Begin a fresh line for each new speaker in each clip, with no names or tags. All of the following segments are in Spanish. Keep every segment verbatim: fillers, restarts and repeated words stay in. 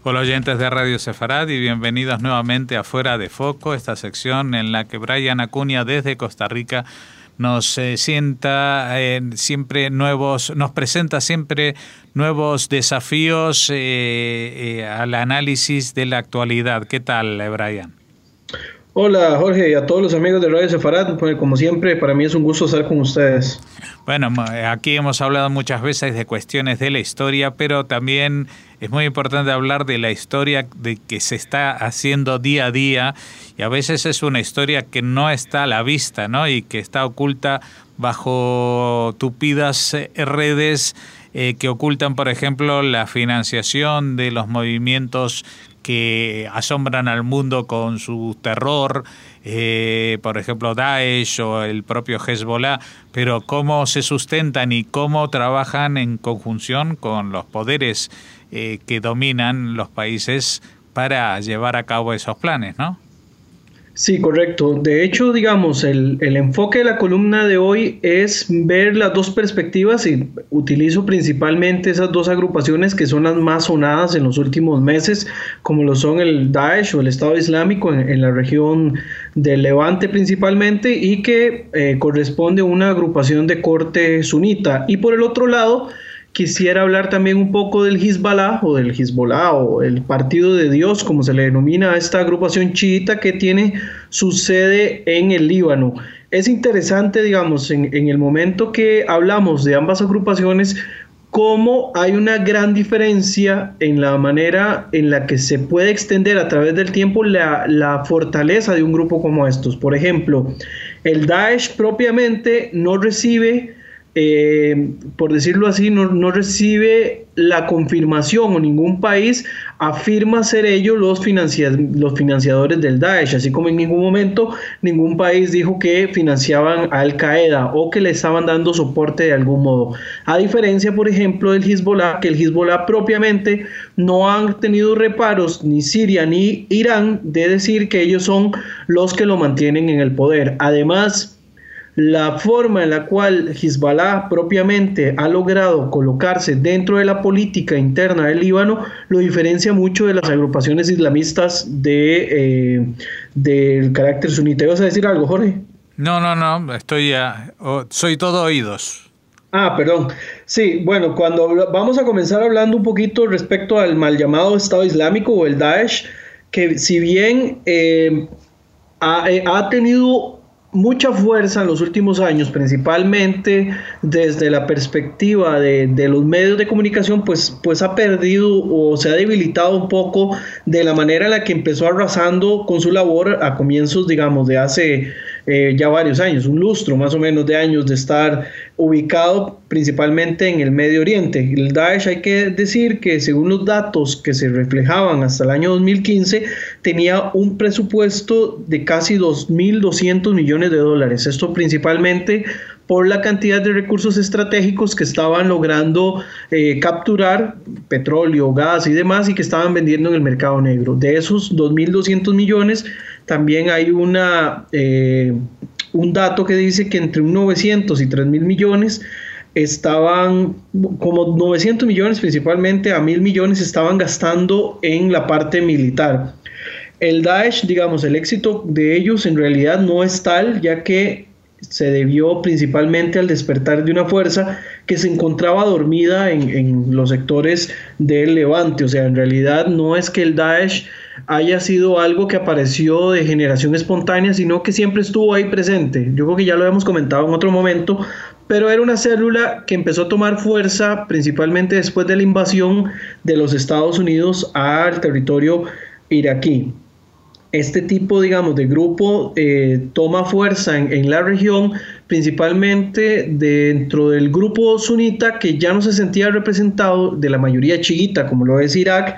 Hola oyentes de Radio Sefarad y bienvenidos nuevamente a Fuera de Foco, esta sección en la que Brian Acuña desde Costa Rica nos eh, sienta eh, siempre nuevos, nos presenta siempre nuevos desafíos eh, eh, al análisis de la actualidad. ¿Qué tal, Brian?
Hola Jorge y a todos los amigos de Radio Sefarad, pues, como siempre para mí es un gusto estar con ustedes.
Bueno, aquí hemos hablado muchas veces de cuestiones de la historia, pero también es muy importante hablar de la historia de que se está haciendo día a día, y a veces es una historia que no está a la vista, ¿no? Y que está oculta bajo tupidas redes eh, que ocultan, por ejemplo, la financiación de los movimientos que asombran al mundo con su terror, eh, por ejemplo Daesh o el propio Hezbollah, pero cómo se sustentan y cómo trabajan en conjunción con los poderes eh, que dominan los países para llevar a cabo esos planes, ¿no?
Sí, correcto. De hecho, digamos, el, el enfoque de la columna de hoy es ver las dos perspectivas y utilizo principalmente esas dos agrupaciones que son las más sonadas en los últimos meses, como lo son el Daesh o el Estado Islámico en, en la región del Levante principalmente, y que eh, corresponde a una agrupación de corte sunita. Y por el otro lado, quisiera hablar también un poco del Hezbollah o del Hezbollah o el Partido de Dios, como se le denomina a esta agrupación chiita que tiene su sede en el Líbano. Es interesante, digamos, en, en el momento que hablamos de ambas agrupaciones, cómo hay una gran diferencia en la manera en la que se puede extender a través del tiempo la, la fortaleza de un grupo como estos. Por ejemplo, el Daesh propiamente no recibe... Eh, por decirlo así, no, no recibe la confirmación o ningún país afirma ser ellos los, financia los financiadores del Daesh, así como en ningún momento ningún país dijo que financiaban a Al Qaeda o que le estaban dando soporte de algún modo. A diferencia, por ejemplo, del Hezbollah, que el Hezbollah propiamente no han tenido reparos ni Siria ni Irán de decir que ellos son los que lo mantienen en el poder. Además, la forma en la cual Hezbollah propiamente ha logrado colocarse dentro de la política interna del Líbano lo diferencia mucho de las agrupaciones islamistas de, eh, del carácter sunita. ¿Ibas a decir algo, Jorge?
No, no, no, estoy a, oh, soy todo oídos.
Ah, perdón. Sí, bueno, cuando vamos a comenzar hablando un poquito respecto al mal llamado Estado Islámico o el Daesh, que si bien eh, ha, eh, ha tenido mucha fuerza en los últimos años, principalmente desde la perspectiva de, de los medios de comunicación, pues, pues ha perdido o se ha debilitado un poco de la manera en la que empezó arrasando con su labor a comienzos, digamos, de hace eh, ya varios años, un lustro más o menos de años de estar ubicado principalmente en el Medio Oriente. El Daesh, hay que decir que según los datos que se reflejaban hasta el año dos mil quince, tenía un presupuesto de casi dos mil doscientos millones de dólares. Esto principalmente por la cantidad de recursos estratégicos que estaban logrando eh, capturar, petróleo, gas y demás, y que estaban vendiendo en el mercado negro. De esos dos mil doscientos millones, también hay una... Eh, un dato que dice que entre un novecientos y tres mil millones estaban, como novecientos millones principalmente a mil millones estaban gastando en la parte militar. El Daesh, digamos, el éxito de ellos en realidad no es tal, ya que se debió principalmente al despertar de una fuerza que se encontraba dormida en, en los sectores del Levante. O sea, en realidad no es que el Daesh haya sido algo que apareció de generación espontánea, sino que siempre estuvo ahí presente. Yo creo que ya lo hemos comentado en otro momento, pero era una célula que empezó a tomar fuerza principalmente después de la invasión de los Estados Unidos al territorio iraquí. Este tipo, digamos, de grupo eh, toma fuerza en, en la región, principalmente dentro del grupo sunita, que ya no se sentía representado de la mayoría chiita, como lo es Irak,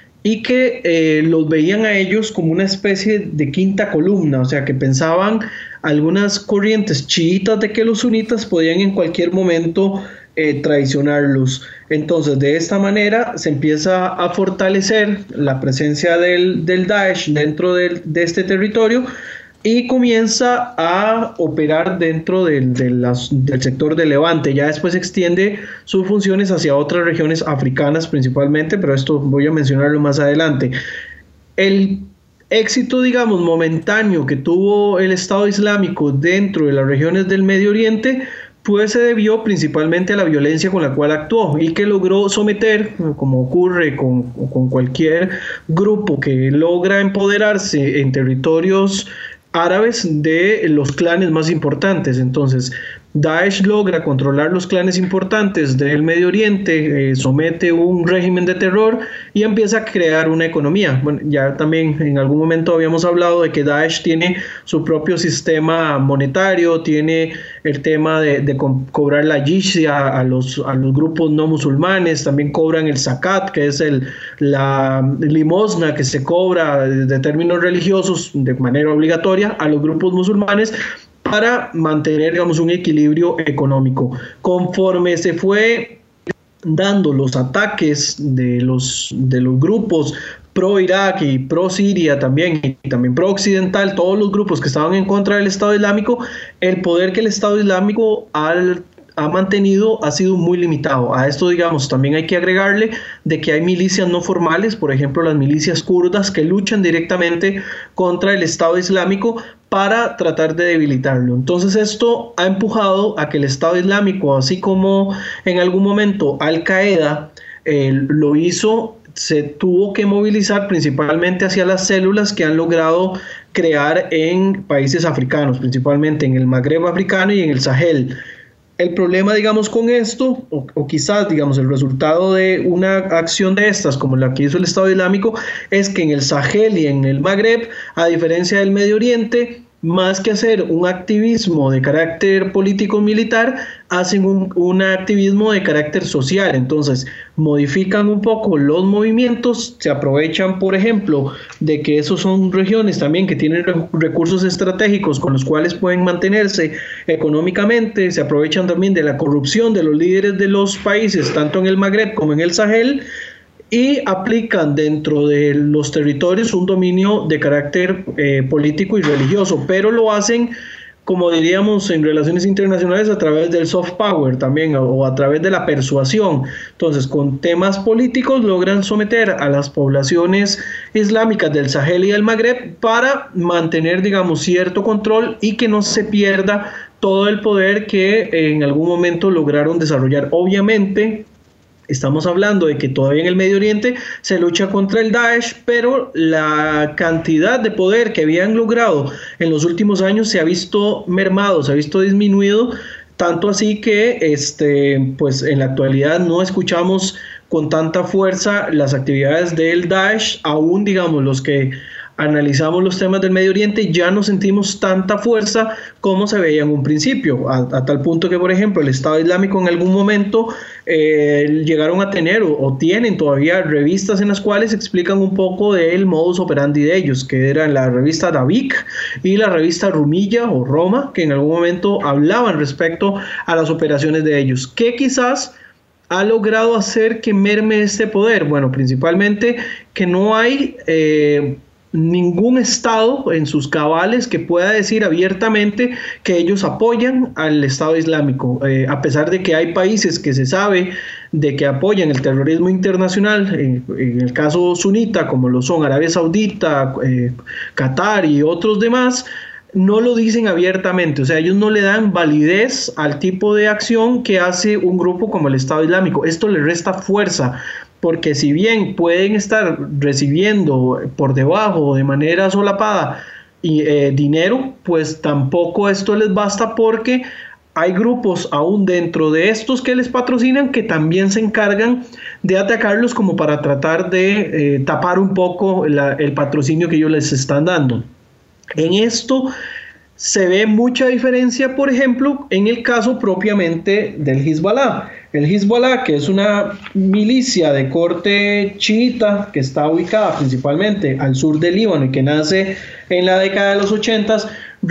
y que eh, los veían a ellos como una especie de quinta columna, o sea, que pensaban algunas corrientes chiitas de que los sunitas podían en cualquier momento eh, traicionarlos. Entonces, de esta manera se empieza a fortalecer la presencia del, del Daesh dentro del, de este territorio, y comienza a operar dentro de, de las, del sector de Levante. Ya después extiende sus funciones hacia otras regiones africanas principalmente, pero esto voy a mencionarlo más adelante. El éxito, digamos, momentáneo que tuvo el Estado Islámico dentro de las regiones del Medio Oriente pues se debió principalmente a la violencia con la cual actuó y que logró someter, como ocurre con, con cualquier grupo que logra empoderarse en territorios árabes, de los clanes más importantes. Entonces Daesh logra controlar los clanes importantes del Medio Oriente, eh, somete un régimen de terror y empieza a crear una economía. Bueno, ya también en algún momento habíamos hablado de que Daesh tiene su propio sistema monetario, tiene el tema de, de co cobrar la jizya a los, a los grupos no musulmanes, también cobran el zakat, que es el, la limosna que se cobra de términos religiosos de manera obligatoria a los grupos musulmanes, para mantener, digamos, un equilibrio económico. Conforme se fue dando los ataques de los, de los grupos pro-Irak y pro-Siria también, y también pro-occidental, todos los grupos que estaban en contra del Estado Islámico, el poder que el Estado Islámico al ha mantenido ha sido muy limitado. A esto, digamos, también hay que agregarle de que hay milicias no formales, por ejemplo las milicias kurdas, que luchan directamente contra el Estado Islámico para tratar de debilitarlo. Entonces esto ha empujado a que el Estado Islámico, así como en algún momento Al Qaeda eh, lo hizo, se tuvo que movilizar principalmente hacia las células que han logrado crear en países africanos, principalmente en el Magreb africano y en el Sahel. El problema, digamos, con esto, o, o quizás, digamos, el resultado de una acción de estas, como la que hizo el Estado Islámico, es que en el Sahel y en el Magreb, a diferencia del Medio Oriente, más que hacer un activismo de carácter político-militar, hacen un, un activismo de carácter social. Entonces modifican un poco los movimientos, se aprovechan, por ejemplo, de que esos son regiones también que tienen recursos estratégicos con los cuales pueden mantenerse económicamente, se aprovechan también de la corrupción de los líderes de los países, tanto en el Magreb como en el Sahel, y aplican dentro de los territorios un dominio de carácter eh, político y religioso, pero lo hacen, como diríamos en relaciones internacionales, a través del soft power también, o a través de la persuasión. Entonces, con temas políticos logran someter a las poblaciones islámicas del Sahel y del Magreb para mantener, digamos, cierto control y que no se pierda todo el poder que en algún momento lograron desarrollar. Obviamente, estamos hablando de que todavía en el Medio Oriente se lucha contra el Daesh, pero la cantidad de poder que habían logrado en los últimos años se ha visto mermado, se ha visto disminuido, tanto así que este, pues en la actualidad no escuchamos con tanta fuerza las actividades del Daesh, aún, digamos, los que analizamos los temas del Medio Oriente, ya no sentimos tanta fuerza como se veía en un principio, a, a tal punto que, por ejemplo, el Estado Islámico en algún momento eh, llegaron a tener o, o tienen todavía revistas en las cuales explican un poco del modus operandi de ellos, que eran la revista Davik y la revista Rumilla o Roma, que en algún momento hablaban respecto a las operaciones de ellos, que quizás ha logrado hacer que merme este poder. Bueno, principalmente que no hay Eh, ningún estado en sus cabales que pueda decir abiertamente que ellos apoyan al Estado Islámico, eh, a pesar de que hay países que se sabe de que apoyan el terrorismo internacional, en, en el caso sunita, como lo son Arabia Saudita, eh, Qatar y otros demás, no lo dicen abiertamente. O sea, ellos no le dan validez al tipo de acción que hace un grupo como el Estado Islámico. Esto le resta fuerza, porque si bien pueden estar recibiendo por debajo de manera solapada y, eh, dinero, pues tampoco esto les basta, porque hay grupos aún dentro de estos que les patrocinan que también se encargan de atacarlos como para tratar de eh, tapar un poco la, el patrocinio que ellos les están dando. En esto se ve mucha diferencia, por ejemplo, en el caso propiamente del Hezbollah. El Hezbollah, que es una milicia de corte chiita que está ubicada principalmente al sur del Líbano y que nace en la década de los ochentas,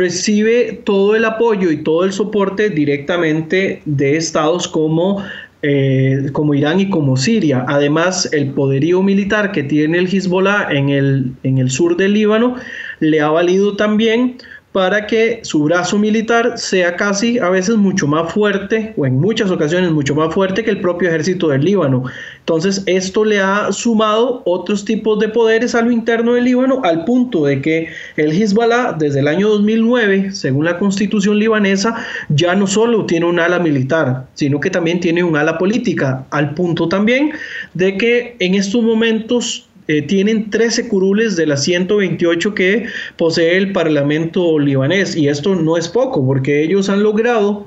recibe todo el apoyo y todo el soporte directamente de estados como Eh, como Irán y como Siria. Además, el poderío militar que tiene el Hezbollah en el, en el sur del Líbano le ha valido también para que su brazo militar sea casi a veces mucho más fuerte, o en muchas ocasiones mucho más fuerte que el propio ejército del Líbano. Entonces esto le ha sumado otros tipos de poderes a lo interno del Líbano, al punto de que el Hezbollah desde el año dos mil nueve, según la constitución libanesa, ya no solo tiene un ala militar, sino que también tiene un ala política, al punto también de que en estos momentos Eh, tienen trece curules de las ciento veintiocho que posee el Parlamento libanés, y esto no es poco, porque ellos han logrado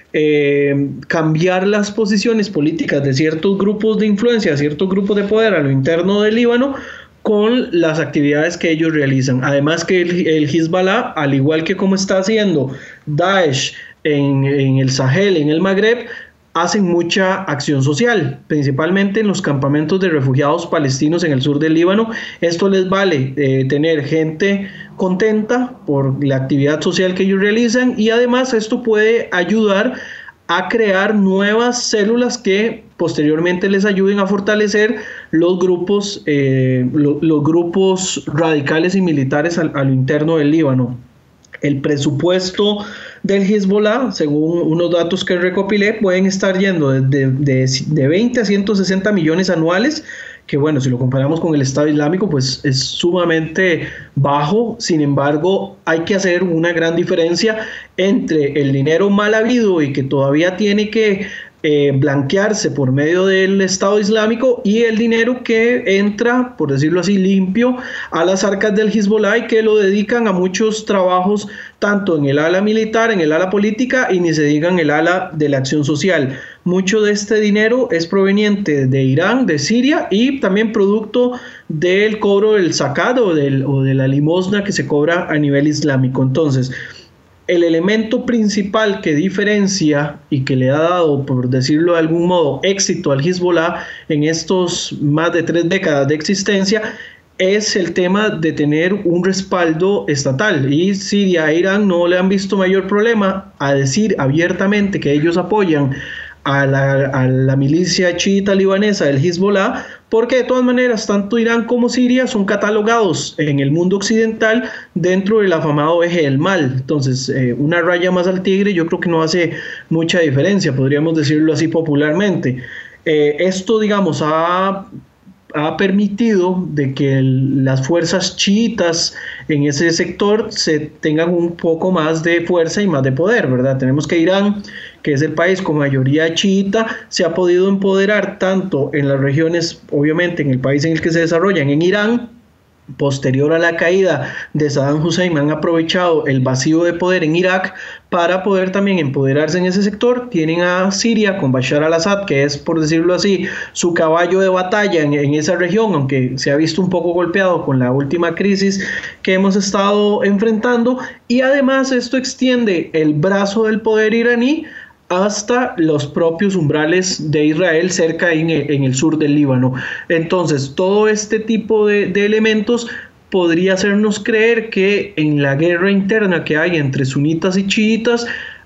eh, cambiar las posiciones políticas de ciertos grupos de influencia, ciertos grupos de poder a lo interno del Líbano, con las actividades que ellos realizan. Además que el, el Hezbollah, al igual que como está haciendo Daesh en, en el Sahel, en el Magreb, hacen mucha acción social, principalmente en los campamentos de refugiados palestinos en el sur del Líbano. Esto les vale eh, tener gente contenta por la actividad social que ellos realizan, y además esto puede ayudar a crear nuevas células que posteriormente les ayuden a fortalecer los grupos, eh, lo, los grupos radicales y militares a, a lo interno del Líbano. El presupuesto del Hezbollah, según unos datos que recopilé, pueden estar yendo de, de, de veinte a ciento sesenta millones anuales, que bueno, si lo comparamos con el Estado Islámico, pues es sumamente bajo. Sin embargo, hay que hacer una gran diferencia entre el dinero mal habido y que todavía tiene que Eh, blanquearse por medio del Estado Islámico, y el dinero que entra, por decirlo así, limpio a las arcas del Hezbollah, y que lo dedican a muchos trabajos, tanto en el ala militar, en el ala política, y ni se diga en el ala de la acción social. Mucho de este dinero es proveniente de Irán, de Siria, y también producto del cobro del zakat o, del, o de la limosna que se cobra a nivel islámico. Entonces, el elemento principal que diferencia y que le ha dado, por decirlo de algún modo, éxito al Hezbollah en estos más de tres décadas de existencia, es el tema de tener un respaldo estatal. Y Siria e Irán no le han visto mayor problema a decir abiertamente que ellos apoyan a la, a la milicia chiita libanesa del Hezbollah, porque de todas maneras tanto Irán como Siria son catalogados en el mundo occidental dentro del afamado eje del mal. Entonces, eh, una raya más al tigre yo creo que no hace mucha diferencia, podríamos decirlo así popularmente. Eh, esto, digamos, ha, ha permitido de que el, las fuerzas chiitas en ese sector se tengan un poco más de fuerza y más de poder, ¿verdad? Tenemos que Irán, que es el país con mayoría chiita, se ha podido empoderar tanto en las regiones, obviamente en el país en el que se desarrollan, en Irán. Posterior a la caída de Saddam Hussein, han aprovechado el vacío de poder en Irak para poder también empoderarse en ese sector. Tienen a Siria con Bashar al-Assad, que es, por decirlo así, su caballo de batalla en, en esa región, aunque se ha visto un poco golpeado con la última crisis que hemos estado enfrentando. Y además esto extiende el brazo del poder iraní hasta los propios umbrales de Israel, cerca en el, en el sur del Líbano. Entonces, todo este tipo de, de elementos podría hacernos creer que en la guerra interna que hay entre sunitas y chiitas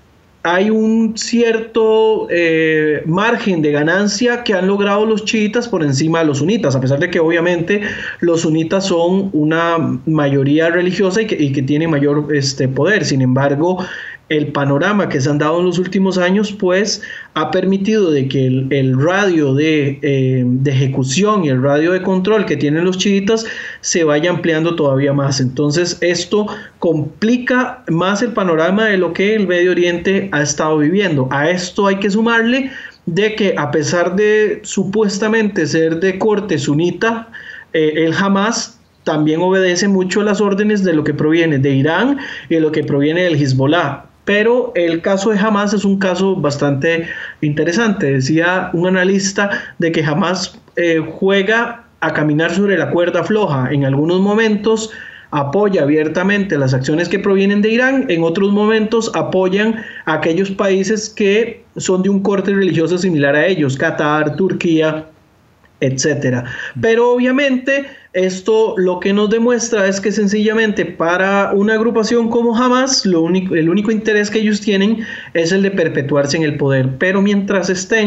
hay un cierto eh, margen de ganancia que han logrado los chiitas por encima de los sunitas, a pesar de que obviamente los sunitas son una mayoría religiosa y que, y que tienen mayor este, poder. Sin embargo, el panorama que se han dado en los últimos años pues ha permitido de que el, el radio de, eh, de ejecución y el radio de control que tienen los chiitas se vaya ampliando todavía más. Entonces esto complica más el panorama de lo que el Medio Oriente ha estado viviendo. A esto hay que sumarle de que, a pesar de supuestamente ser de corte sunita, eh, el Hamas también obedece mucho a las órdenes de lo que proviene de Irán y de lo que proviene del Hezbollah. Pero el caso de Hamas es un caso bastante interesante. Decía un analista de que Hamas eh, juega a caminar sobre la cuerda floja. En algunos momentos apoya abiertamente las acciones que provienen de Irán, en otros momentos apoyan a aquellos países que son de un corte religioso similar a ellos, Qatar, Turquía, etcétera. Pero obviamente esto lo que nos demuestra es que sencillamente para una agrupación como Hamas, lo único, el único interés que ellos tienen es el de perpetuarse en el poder. Pero mientras estén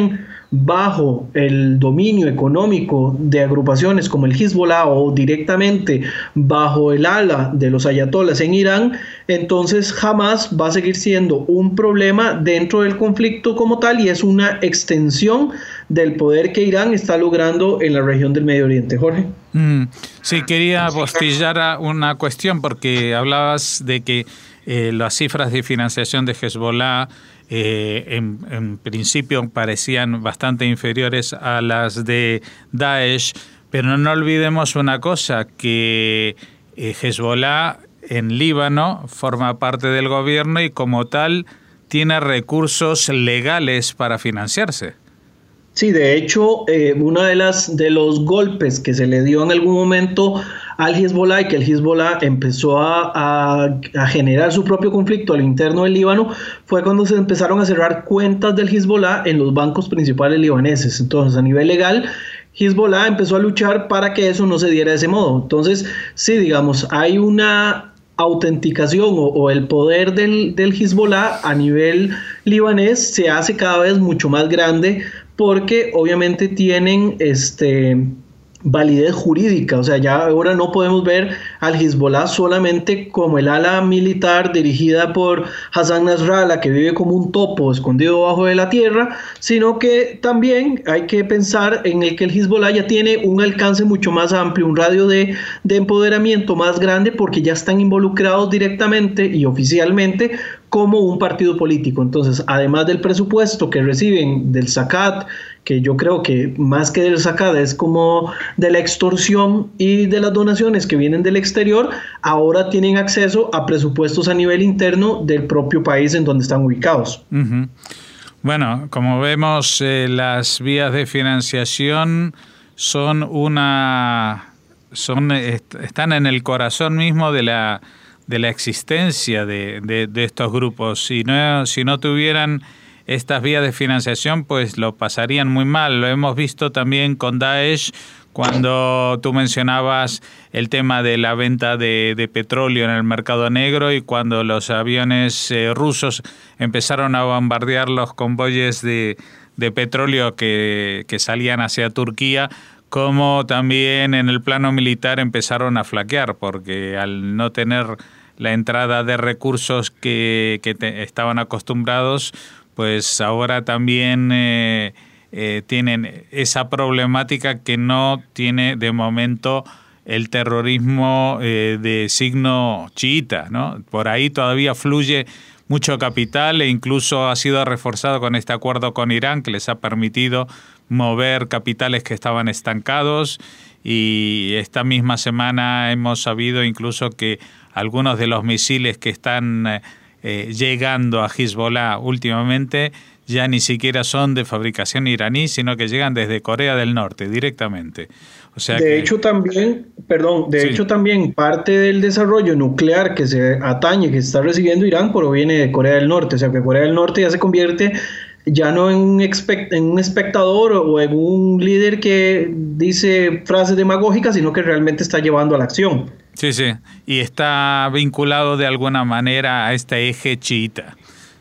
bajo el dominio económico de agrupaciones como el Hezbollah o directamente bajo el ala de los ayatolás en Irán, entonces Hamas va a seguir siendo un problema dentro del conflicto como tal y es una extensión del poder que Irán está logrando en la región del Medio Oriente. Jorge.
Mm, sí, quería postillar una cuestión porque hablabas de que eh, las cifras de financiación de Hezbollah eh, en, en principio parecían bastante inferiores a las de Daesh, pero no olvidemos una cosa, que eh, Hezbollah en Líbano forma parte del gobierno y como tal tiene recursos legales para financiarse.
Sí, de hecho, eh, uno de, las, de los golpes que se le dio en algún momento al Hezbollah y que el Hezbollah empezó a, a, a generar su propio conflicto al interno del Líbano fue cuando se empezaron a cerrar cuentas del Hezbollah en los bancos principales libaneses. Entonces, a nivel legal, Hezbollah empezó a luchar para que eso no se diera de ese modo. Entonces, sí, digamos, hay una autenticación o, o el poder del, del Hezbollah a nivel libanés se hace cada vez mucho más grande porque obviamente tienen este, validez jurídica, o sea, ya ahora no podemos ver al Hezbollah solamente como el ala militar dirigida por Hassan Nasrallah, que vive como un topo escondido bajo de la tierra, sino que también hay que pensar en el que el Hezbollah ya tiene un alcance mucho más amplio, un radio de, de empoderamiento más grande, porque ya están involucrados directamente y oficialmente como un partido político. Entonces, además del presupuesto que reciben del Zakat, que yo creo que más que del Zakat es como de la extorsión y de las donaciones que vienen del exterior, ahora tienen acceso a presupuestos a nivel interno del propio país en donde están ubicados.
Uh-huh. Bueno, como vemos, eh, las vías de financiación son una, son est- están en el corazón mismo de la de la existencia de, de, de estos grupos. Si no, si no tuvieran estas vías de financiación, pues lo pasarían muy mal. Lo hemos visto también con Daesh, cuando tú mencionabas el tema de la venta de, de petróleo en el mercado negro y cuando los aviones eh, rusos empezaron a bombardear los convoyes de, de petróleo que, que salían hacia Turquía, como también en el plano militar empezaron a flaquear, porque al no tener la entrada de recursos que, que te, estaban acostumbrados, pues ahora también eh, eh, tienen esa problemática que no tiene de momento el terrorismo eh, de signo chiita, ¿no? Por ahí todavía fluye mucho capital e incluso ha sido reforzado con este acuerdo con Irán, que les ha permitido mover capitales que estaban estancados, y esta misma semana hemos sabido incluso que algunos de los misiles que están eh, llegando a Hezbollah últimamente ya ni siquiera son de fabricación iraní, sino que llegan desde Corea del Norte directamente. O sea
de
que,
hecho también, perdón, de
sí.
hecho también parte del desarrollo nuclear que se atañe, que está recibiendo Irán, proviene de Corea del Norte. O sea que Corea del Norte ya se convierte ya no en un, expect, en un espectador o en un líder que dice frases demagógicas, sino que realmente está llevando a la acción.
Sí, sí, y está vinculado de alguna manera a este eje chiita.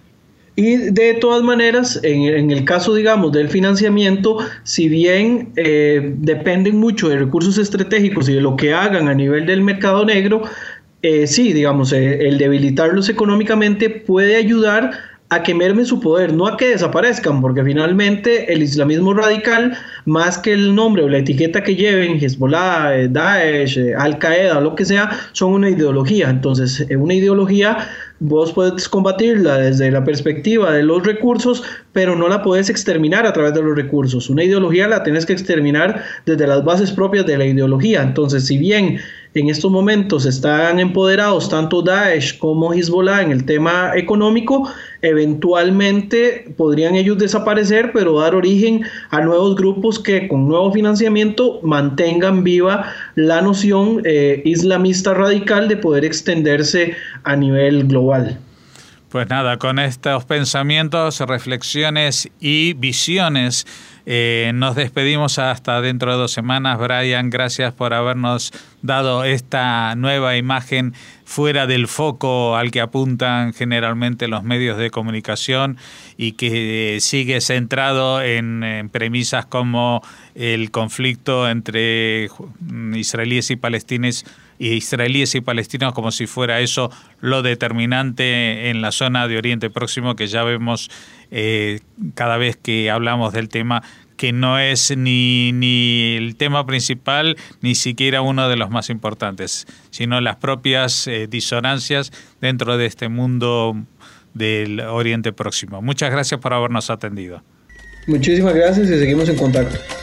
Y de todas maneras, en, en el caso, digamos, del financiamiento, si bien eh, dependen mucho de recursos estratégicos y de lo que hagan a nivel del mercado negro, eh, sí, digamos, eh, el debilitarlos económicamente puede ayudar a que merme su poder, no a que desaparezcan, porque finalmente el islamismo radical, más que el nombre o la etiqueta que lleven, Hezbollah, eh, Daesh, eh, Al-Qaeda, lo que sea, son una ideología. Entonces, eh, una ideología vos puedes combatirla desde la perspectiva de los recursos, pero no la puedes exterminar a través de los recursos. Una ideología la tienes que exterminar desde las bases propias de la ideología. Entonces, si bien en estos momentos están empoderados tanto Daesh como Hezbollah en el tema económico, eventualmente podrían ellos desaparecer, pero dar origen a nuevos grupos que con nuevo financiamiento mantengan viva la noción eh, islamista radical de poder extenderse a nivel global.
Pues nada, con estos pensamientos, reflexiones y visiones Eh, nos despedimos hasta dentro de dos semanas. Brian, gracias por habernos dado esta nueva imagen fuera del foco al que apuntan generalmente los medios de comunicación y que eh, sigue centrado en, en premisas como el conflicto entre israelíes y palestinos, israelíes y palestinos, como si fuera eso lo determinante en la zona de Oriente Próximo, que ya vemos eh, cada vez que hablamos del tema que no es ni, ni el tema principal, ni siquiera uno de los más importantes, sino las propias eh, disonancias dentro de este mundo del Oriente Próximo. Muchas gracias por habernos atendido.
Muchísimas gracias y seguimos en contacto.